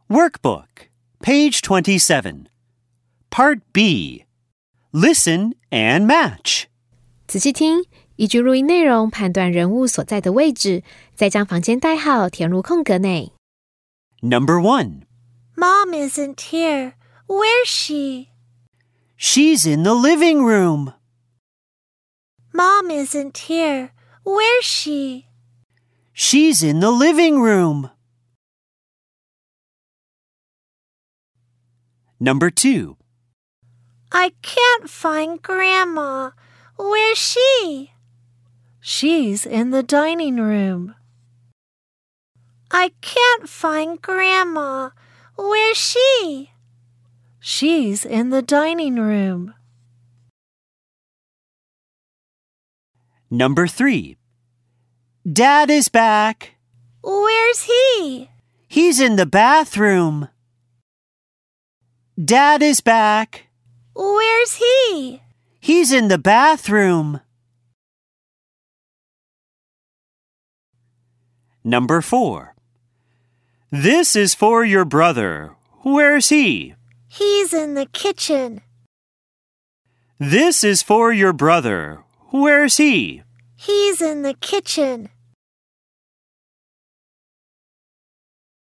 Workbook, page 27. Part B. Listen and match. 仔细听，依据录音内容判断人物所在的位置，再将房间代号填入空格内。 Number 1. Mom isn't here. Where's she? She's in the living room. Mom isn't here. Where's she? She's in the living room. Number 2. I can't find Grandma. Where's she? She's in the dining room. I can't find Grandma. Where's she? She's in the dining room. Number 3. Dad is back. Where's he? He's in the bathroom. Dad is back. Where's he? He's in the bathroom. Number 4. This is for your brother. Where's he? He's in the kitchen. This is for your brother. Where's he? He's in the kitchen.